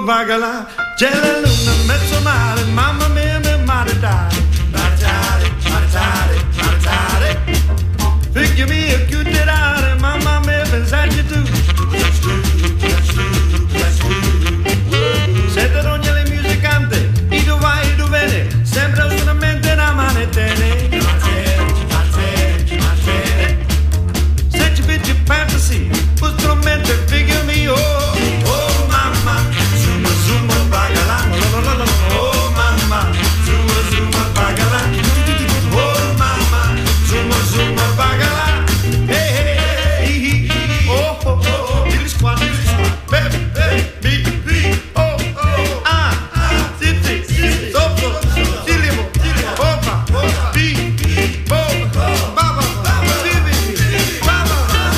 bagala, c'è la luna mezzo mare, mamma mia mi maritare, maritare, maritare, maritare. Figlimi a chiudere, mamma mia pensarci tu. Let's do, let's do, let's do. Sette rogne le musicante, i dove vai, i dove viene, sempre solamente una manetene. Manetene, manetene. Se ci vedi fantasy, un strumento figure me, oh mamma, zuma zuma bagala, oh mamma, zuma zuma bagala, oh mamma, zuma zuma bagala, hey hey hey, oh oh oh, il squad, baby baby, oh oh, titi, sopro, tilimo, opa, bi, baba, bibi, baba.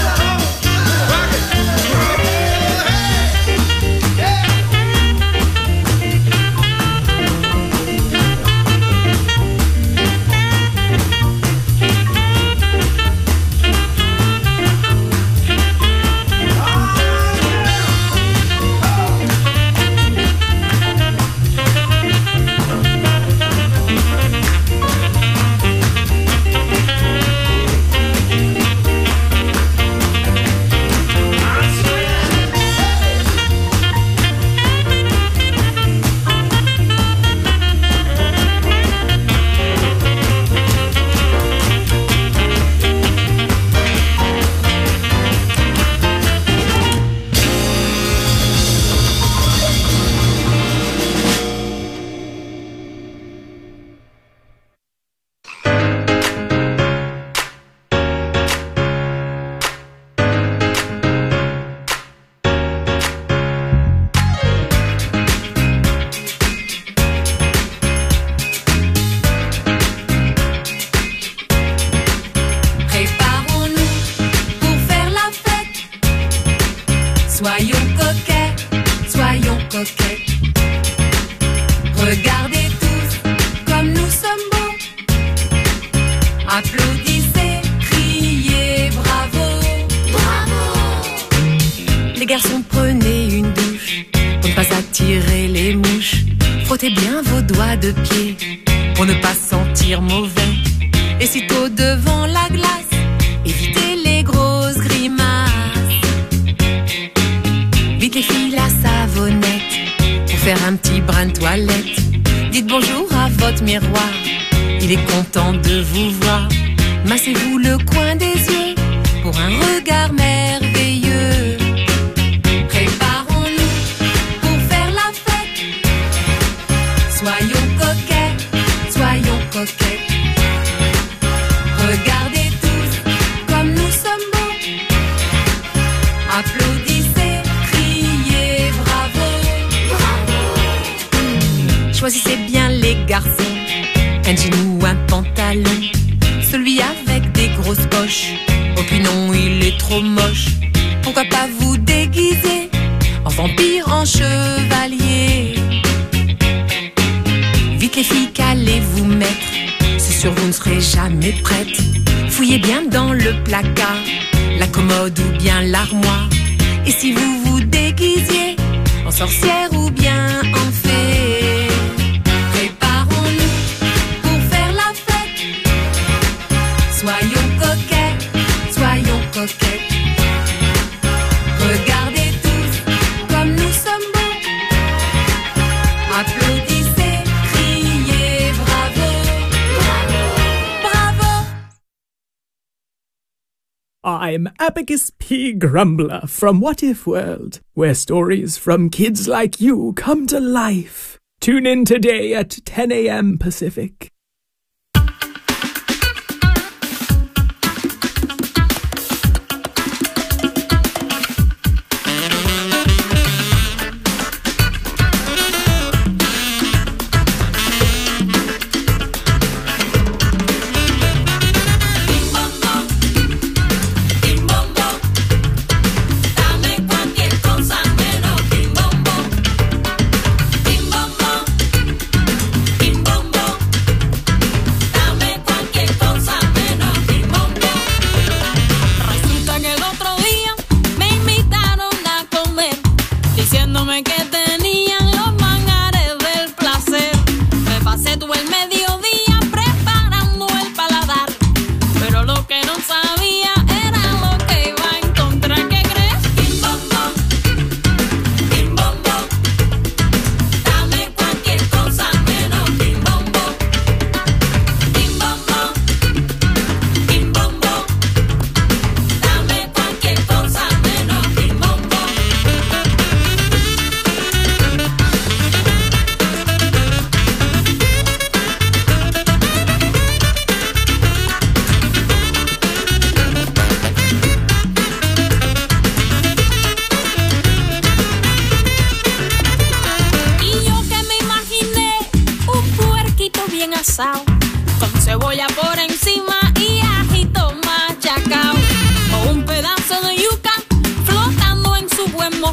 Soyons coquets. Regardez tous comme nous sommes beaux. Applaudissez, criez bravo. Bravo. Les garçons, prenez une douche pour ne pas attirer les mouches. Frottez bien vos doigts de pied pour ne pas sentir mauvais. Et sitôt devant la glace, évitez les grosses grimaces. Vite les filles, la savonnette pour faire un petit brin de toilette. Dites bonjour à votre miroir, il est content de vous voir. Massez-vous le coin des yeux pour un regard merveilleux. Préparons-nous pour faire la fête. Soyons coquets, soyons coquets. Regardez tous comme nous sommes beaux. Applaudissez, criez bravo. Bravo. Choisissez bien les garçons, un jean ou un pantalon. Celui avec des grosses poches, oh puis non, il est trop moche. Pourquoi pas vous déguiser en vampire, en chevalier? Vite les filles, qu'allez-vous mettre? C'est sûr, vous ne serez jamais prêtes. Fouillez bien dans le placard, la commode ou bien l'armoire. Et si vous vous déguisiez en sorcière ou bien en fée? Préparons-nous pour faire la fête. Soyons coquets, soyons coquets. Regardez tous comme nous sommes beaux. Applaudissez, criez bravo. Bravo, bravo. I'm Abacus P. Grumbler from What If World, where stories from kids like you come to life. Tune in today at 10 a.m. Pacific.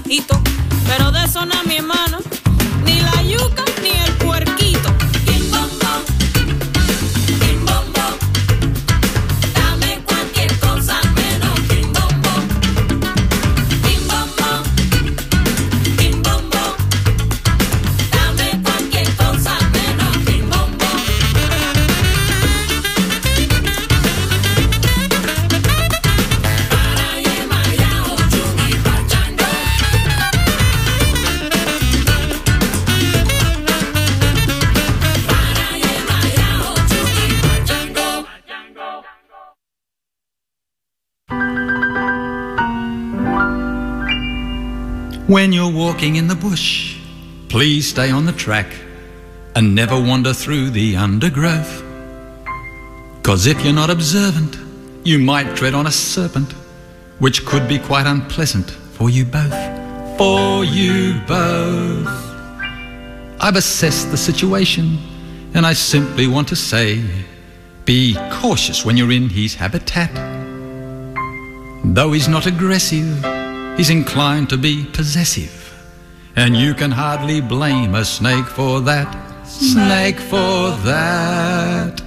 bajito, pero de eso no, mi hermano, ni la yuca ni el puerquito. Bim bom bom, bim bom bom, dame cualquier cosa menos bim bom bom, bim bom bom, bim bom bom, dame cualquier cosa menos bim bom bom. Para yemayao chungi pachango. Para yemayao chungi pachango. When you're walking in the bush, please stay on the track and never wander through the undergrowth. 'Cause if you're not observant, you might tread on a serpent, which could be quite unpleasant for you both. For you both. I've assessed the situation, and I simply want to say, be cautious when you're in his habitat. Though he's not aggressive, he's inclined to be possessive, and you can hardly blame a snake for that. Snake for that.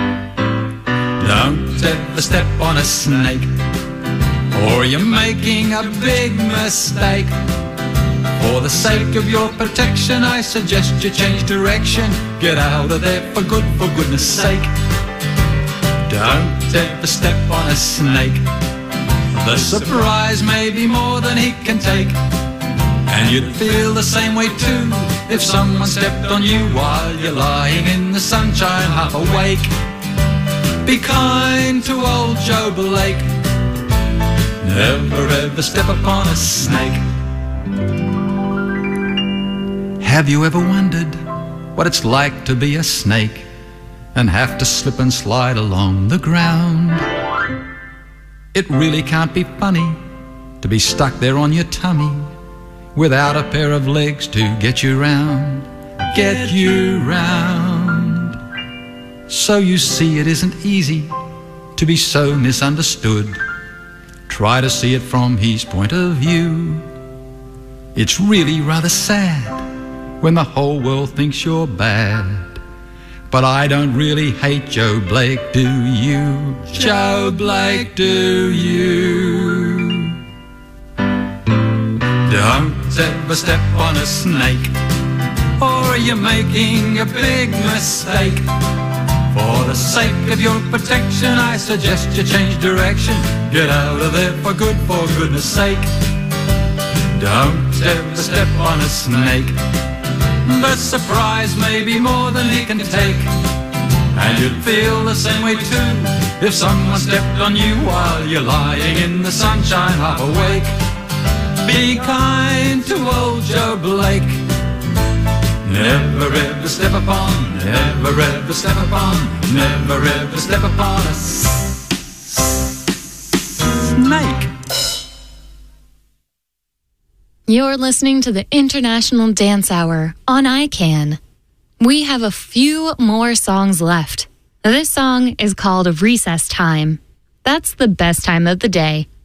Don't ever step on a snake, or you're making a big mistake. For the sake of your protection, I suggest you change direction. Get out of there for good, for goodness sake. Don't ever step on a snake. The surprise may be more than he can take, and you'd feel the same way too if someone stepped on you while you're lying in the sunshine half awake. Be kind to old Joe Blake. Never ever step upon a snake. Have you ever wondered what it's like to be a snake and have to slip and slide along the ground? It really can't be funny to be stuck there on your tummy without a pair of legs to get you round. Get you round. So you see, it isn't easy to be so misunderstood. Try to see it from his point of view. It's really rather sad when the whole world thinks you're bad. But I don't really hate Joe Blake, do you? Joe Blake, do you? Don't ever step on a snake, or you're making a big mistake. For the sake of your protection, I suggest you change direction. Get out of there for good, for goodness sake. Don't ever step on a snake. The surprise may be more than he can take, and you'd feel the same way too if someone stepped on you while you're lying in the sunshine half awake. Be kind to old Joe Blake. Never ever step upon, never ever step upon, never ever step upon a snake. You're listening to the International Dance Hour on ICANN. We have a few more songs left. This song is called Recess Time. That's the best time of the day